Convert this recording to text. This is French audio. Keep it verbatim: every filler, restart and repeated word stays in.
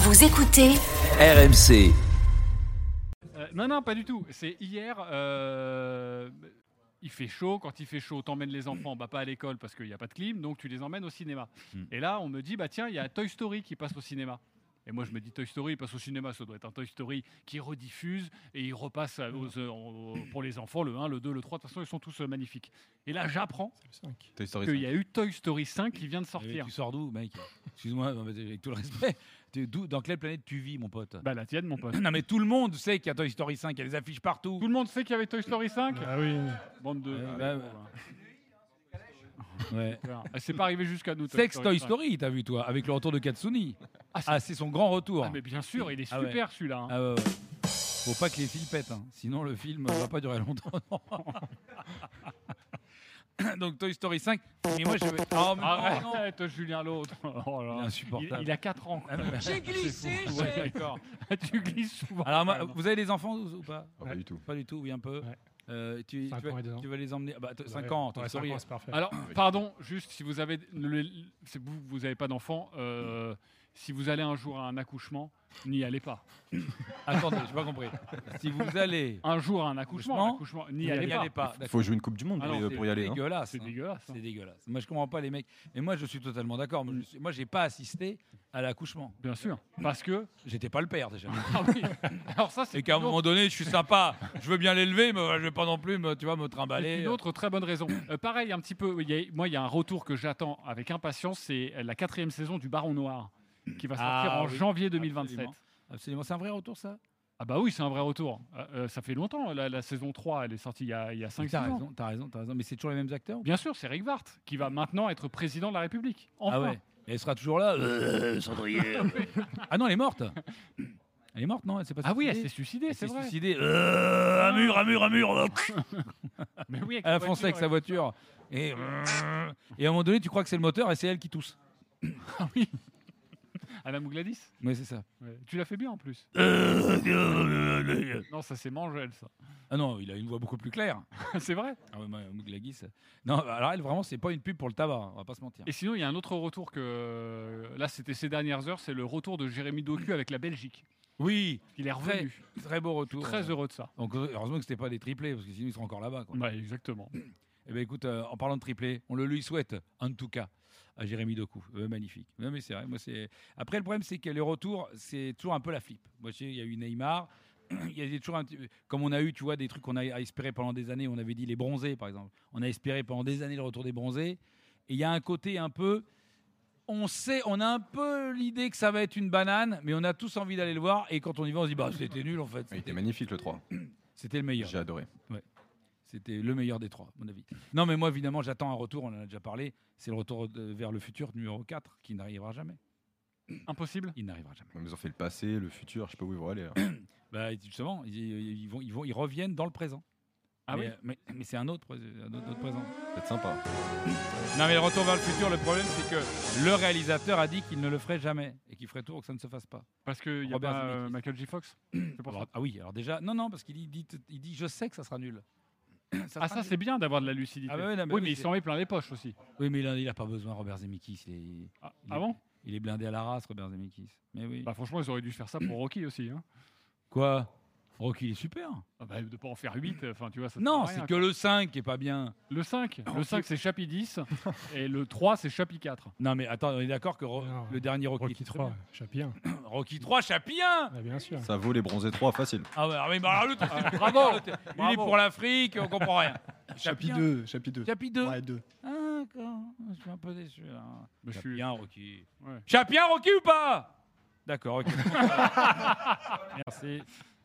Vous écoutez R M C. Euh, non, non, pas du tout. C'est hier. Euh, il fait chaud. Quand il fait chaud, t'emmènes les enfants, bah pas à l'école parce qu'il n'y a pas de clim, donc tu les emmènes au cinéma. Mm. Et là, on me dit, bah tiens, il y a Toy Story qui passe au cinéma. Et moi, je me dis, Toy Story, il passe au cinéma, ça doit être un Toy Story qui rediffuse et il repasse aux, aux, pour les enfants, le un, le deux, le trois. De toute façon, ils sont tous magnifiques. Et là, j'apprends qu'il y a eu Toy Story cinq qui vient de sortir. Tu sors d'où, mec? Excuse-moi, avec tout le respect. D'où, dans quelle planète tu vis, mon pote? Bah, la tienne, mon pote. Non, mais tout le monde sait qu'il y a Toy Story cinq, il y a des affiches partout. Tout le monde sait qu'il y avait Toy Story cinq? Ah oui. Bande de. Euh, bah, bah. Ouais. C'est pas arrivé jusqu'à nous. Sex Toy, Toy Story, t'as vu toi, avec le retour de Katsuni. Ah, c'est, ah, c'est son grand retour. Ah, mais bien sûr, il est ah, super ouais. celui-là. Hein. Ah, ouais, ouais. Faut pas que les fils pètent, hein. Sinon le film va pas durer longtemps. Donc Toy Story cinq. Mais moi je vais. Oh, mais arrête, non. Julien l'autre. Oh là. Il est insupportable. Il, il a quatre ans. Ah, mais... J'ai glissé. Ouais, d'accord. Tu glisses souvent. Alors moi, vous avez des enfants ou pas? Oh, Pas du tout. Pas du tout, oui un peu. Ouais. Euh, tu, tu, vas, tu vas les emmener ah bah, t- cinq ouais, ans, ouais, cinq ans, c'est parfait. Alors, pardon, juste si vous avez, le, c'est vous, vous n'avez pas d'enfant, euh, si vous allez un jour à un accouchement, n'y allez pas. Attendez, j'ai pas compris. Si vous allez un jour à un accouchement, accouchement n'y allez, allez pas. Il faut jouer une Coupe du Monde ah pour, non, pour y aller. Dégueulasse, hein. C'est dégueulasse. C'est dégueulasse. Moi, je comprends pas les mecs. Et moi, je suis totalement d'accord. Moi, je suis... moi, j'ai pas assisté à l'accouchement. Bien sûr, parce que j'étais pas le père déjà. Ah oui. Alors ça, c'est et qu'à un moment donné, je suis sympa. Je veux bien l'élever, mais je vais pas non plus, me, tu vois, me trimballer. C'est une autre très bonne raison. Euh, pareil, un petit peu. Y a, moi, il y a un retour que j'attends avec impatience. C'est la quatrième saison du Baron Noir qui va sortir ah, en oui. janvier deux mille vingt-sept. Absolument. Absolument. C'est un vrai retour, ça? Ah bah oui, c'est un vrai retour. Euh, ça fait longtemps. La, la saison trois, elle est sortie il y a, il y a cinq six ans. T'as raison, t'as raison. Mais c'est toujours les mêmes acteurs? Bien sûr, c'est Rick Vart qui va maintenant être président de la République. Enfin. Ah ouais. Et elle sera toujours là. Euh, Cendrier. Ah non, elle est morte. Elle est morte, non? Elle s'est pas ah suicidée. oui, elle s'est suicidée, elle c'est s'est vrai. suicidée. Euh, un mur, un mur, un mur. Mais oui, elle a foncé avec sa voiture. Et, et à un moment donné, tu crois que c'est le moteur et c'est elle qui tousse. Ah oui. Madame Gladys? Oui, c'est ça. Ouais. Tu l'as fait bien en plus. Non, ça c'est Mangel, ça. Ah non, il a une voix beaucoup plus claire. C'est vrai? Ah ouais, Madame Gladys. Non, alors elle, vraiment, c'est pas une pub pour le tabac, on va pas se mentir. Et sinon, il y a un autre retour que. Là, c'était ces dernières heures, c'est le retour de Jérémy Doku avec la Belgique. Oui. Il est revenu. Très, très beau retour. Très heureux de ça. Donc, heureusement que c'était pas des triplés, parce que sinon, ils seraient encore là-bas. Quoi. Ouais, exactement. Eh bien, écoute, euh, en parlant de triplé, on le lui souhaite, en tout cas, à Jérémy Doku. Euh, magnifique. Non, mais c'est vrai. Moi, c'est... Après, le problème, c'est que les retours, c'est toujours un peu la flip. Moi, je sais, il y a eu Neymar. Il y a toujours un petit... Comme on a eu, tu vois, des trucs qu'on a espéré pendant des années. On avait dit les bronzés, par exemple. On a espéré pendant des années le retour des bronzés. Et il y a un côté un peu... On sait, on a un peu l'idée que ça va être une banane, mais on a tous envie d'aller le voir. Et quand on y va, on se dit, bah, c'était nul, en fait. Il était magnifique, le trois. C'était le meilleur. J'ai adoré. Ouais. C'était le meilleur des trois, à mon avis. Non, mais moi, évidemment, j'attends un retour, on en a déjà parlé. C'est le retour de, vers le futur numéro quatre, qui n'arrivera jamais. Impossible? Il n'arrivera jamais. Ils ont fait le passé, le futur, je sais pas où ils vont aller. Bah, justement, ils, ils, vont, ils, vont, ils reviennent dans le présent. Ah mais, oui mais, mais c'est un autre, un autre, autre présent. C'est sympa. Non, mais le retour vers le futur, le problème, c'est que le réalisateur a dit qu'il ne le ferait jamais et qu'il ferait tout pour que ça ne se fasse pas. Parce qu'il y a Robert pas euh, Zemeckis. Michael J. Fox. C'est pour Alors, ça. ah oui, alors déjà, non, non, parce qu'il dit, il dit je sais que ça sera nul. Ça ah, ça, nul. C'est bien d'avoir de la lucidité. Ah bah ouais, non, mais oui, oui, mais il s'en met plein les poches aussi. Oui, mais il n'a pas besoin, Robert Zemeckis. Il est, ah, il est, ah bon? Il est blindé à la race, Robert Zemeckis. Mais oui. Bah, franchement, ils auraient dû faire ça pour Rocky aussi. Hein. Quoi? Rocky, il est super. Ah bah, de ne pas en faire huit, enfin, tu vois, ça non, rien, c'est que quoi. le cinq qui est pas bien. Le cinq, le cinq c'est chapitre dix et le trois, c'est chapitre quatre. Non, mais attends, on est d'accord que Ro- non, le dernier Rocky, Rocky trois, chapitre un. Rocky trois, chapitre un. Ah, bien sûr. Ça vaut les bronzés trois, facile. Ah ouais, ah ouais bah alors, l'autre, ah, bravo, il bravo. est pour l'Afrique, on comprend rien. Chapitre deux, chapitre deux. Chapitre deux. Ouais, deux. Ah, d'accord, je suis un peu déçu là. Mais je Chapitre suis un, Rocky. Ouais. Chapitre un, Rocky ou pas? D'accord, ok. Merci.